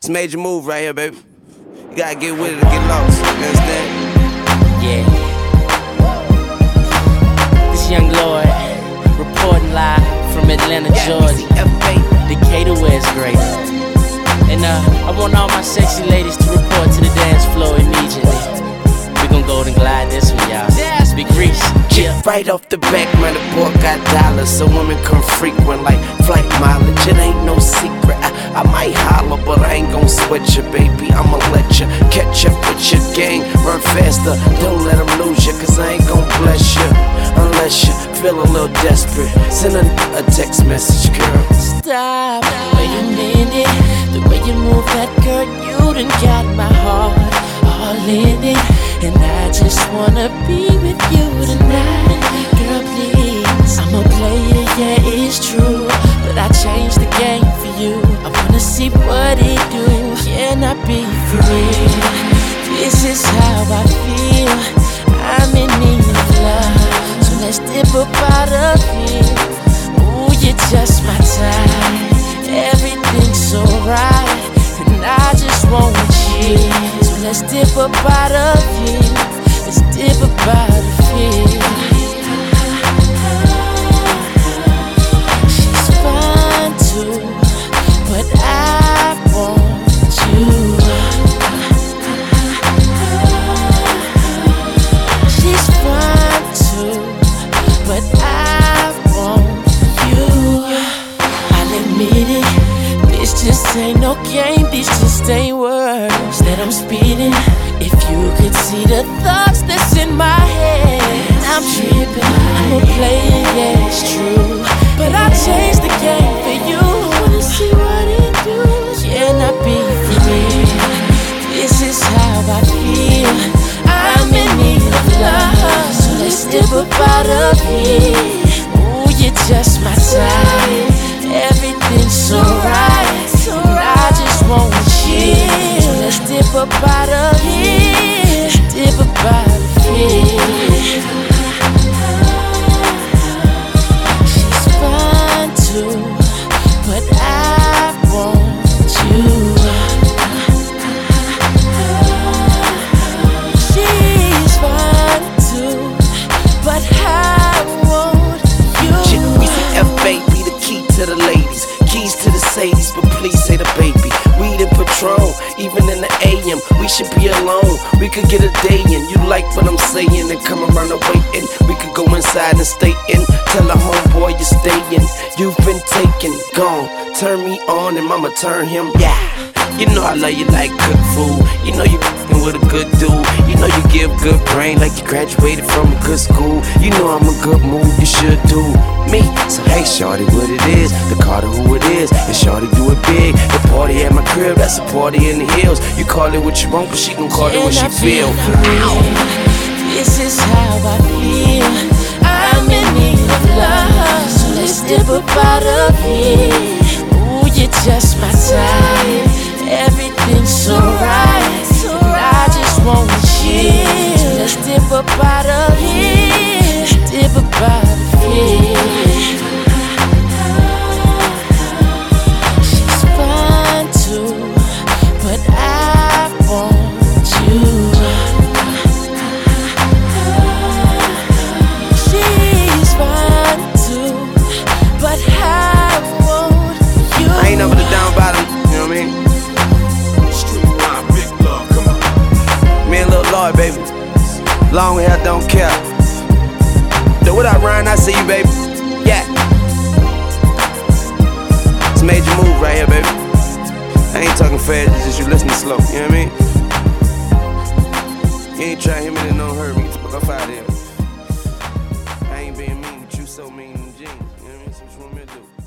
It's a major move right here, baby. You gotta get with it or get lost. You understand? Yeah. This young Lord reporting live from Atlanta, Georgia. Decatur, where it's great. And I want all my sexy ladies to report to the dance floor immediately. We gon' golden glide this one, y'all. Big Reese. Yeah. Right off the back, man, the boy got dollars, so women come frequent like flight mileage. It ain't no secret. I might holler, but I ain't gon' sweat you, baby. I'ma let you catch up with your gang. Run faster, don't let them lose you, cause I ain't gon' bless you unless you feel a little desperate. Send a text message, girl. Stop. Wait a minute. The way you move that girl, you done got my heart all in it. And I just wanna be with you tonight. Girl, please. I'm a player, yeah, it's true, but I changed the game for you. I wanna see what it do. Can I be free? This is how I feel. I'm in need of love, so let's dip up out of here. Ooh, you're just my type. Everything's so right, and I just want you. So let's dip up out of here. Let's dip up out of here. She's fine too, but I want you. She's fine too, but I want you. I'll admit it, this just ain't no game, this just ain't words that I'm speeding. If you could see the thoughts that's in my head, I'm tripping, I'm a player, yeah, it's true, but I changed the game for you. I wanna see what it do. Can I be free? This is how I feel. I'm in need of love, so let's dip up out of here. Ooh, you're just my type. Everything's so right, and I just want you. So let's dip up out of here. Let's dip up out of here. She's fine too, but I want you. She's fine too, but I want you. WCF, baby, the key to the ladies, keys to the Sadies, but please say the baby. Weed and Patron, even in the AM, we should be alone. We could get a day in. You like what I'm saying and come around and waiting. We could go inside and stay in. Tell a homeboy you're staying. You've been taken, gone. Turn me on and mama turn him. Yeah. You know I love you like cooked food. You know you f***ing with a good dude. You know you give good brain like you graduated from a good school. You know I'm a good move, you should do me. So hey shorty, what it is, the Carter who it is, and shorty do it big. The party at my crib, that's a party in the hills. You call it what you want, but she gon' call it what she feel. This is how I feel. I'm in need of love, so let's dip up out of here. Ooh, you're just my type. Everything's so right, and I just want you. So let's dip up out of here. Let's dip up out of here. She's fine too, but I want you. She's fine too, but I want you. I ain't never the down bottom, you know what I mean? Me and Lil Lloyd, baby. Long hair, don't care. So what up, Ryan? I see you, baby. Yeah. It's a major move right here, baby. I ain't talking fast, it's just you listening slow. You know what I mean? You ain't trying to hit me, then don't hurt me. Get the fuck up out of here. I ain't being mean, but you so mean in the jeans. You know what I mean? So what you want me to do?